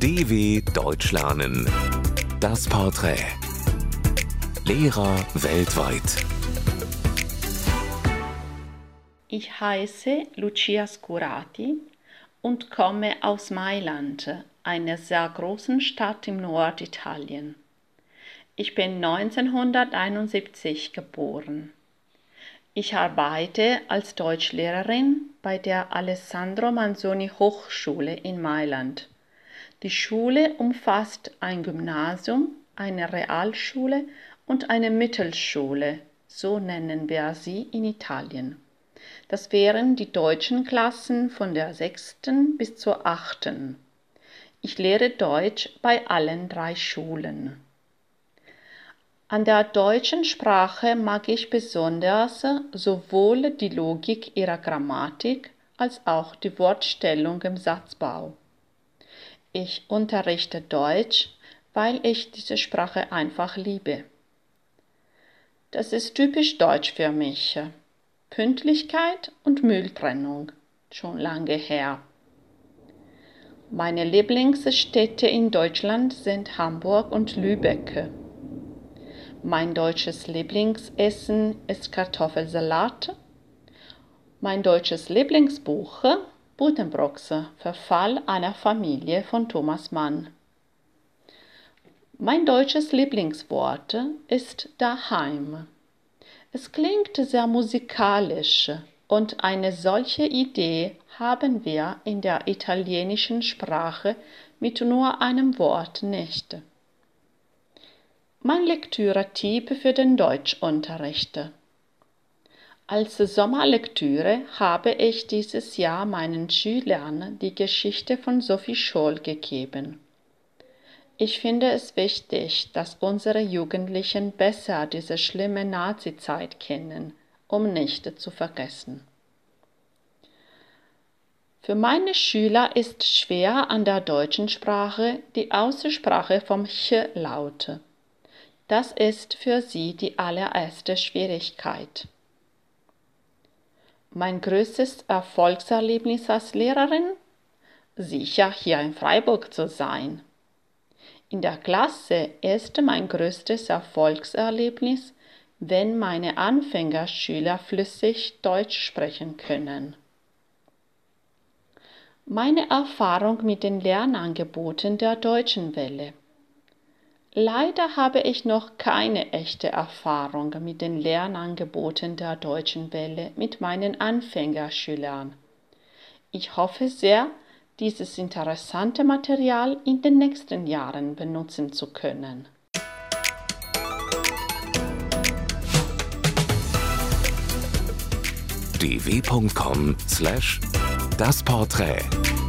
DW Deutsch lernen. Das Porträt. Lehrer weltweit. Ich heiße Lucia Scurati und komme aus Mailand, einer sehr großen Stadt im Norditalien. Ich bin 1971 geboren. Ich arbeite als Deutschlehrerin bei der Alessandro Manzoni Hochschule in Mailand. Die Schule umfasst ein Gymnasium, eine Realschule und eine Mittelschule, so nennen wir sie in Italien. Das wären die deutschen Klassen von der 6. bis zur 8. Ich lehre Deutsch bei allen 3 Schulen. An der deutschen Sprache mag ich besonders sowohl die Logik ihrer Grammatik als auch die Wortstellung im Satzbau. Ich unterrichte Deutsch, weil ich diese Sprache einfach liebe. Das ist typisch deutsch für mich. Pünktlichkeit und Mülltrennung, schon lange her. Meine Lieblingsstädte in Deutschland sind Hamburg und Lübeck. Mein deutsches Lieblingsessen ist Kartoffelsalat. Mein deutsches Lieblingsbuch Buddenbrooks Verfall einer Familie von Thomas Mann. Mein deutsches Lieblingswort ist daheim. Es klingt sehr musikalisch und eine solche Idee haben wir in der italienischen Sprache mit nur einem Wort nicht. Mein Lektüre-Tipp für den Deutschunterricht. Als Sommerlektüre habe ich dieses Jahr meinen Schülern die Geschichte von Sophie Scholl gegeben. Ich finde es wichtig, dass unsere Jugendlichen besser diese schlimme Nazizeit kennen, um nicht zu vergessen. Für meine Schüler ist schwer an der deutschen Sprache die Aussprache vom Ch-Laut. Das ist für sie die allererste Schwierigkeit. Mein größtes Erfolgserlebnis als Lehrerin? Sicher hier in Freiburg zu sein. In der Klasse ist mein größtes Erfolgserlebnis, wenn meine Anfängerschüler flüssig Deutsch sprechen können. Meine Erfahrung mit den Lernangeboten der Deutschen Welle. Leider habe ich noch keine echte Erfahrung mit den Lernangeboten der Deutschen Welle mit meinen Anfängerschülern. Ich hoffe sehr, dieses interessante Material in den nächsten Jahren benutzen zu können. dw.com/dasporträt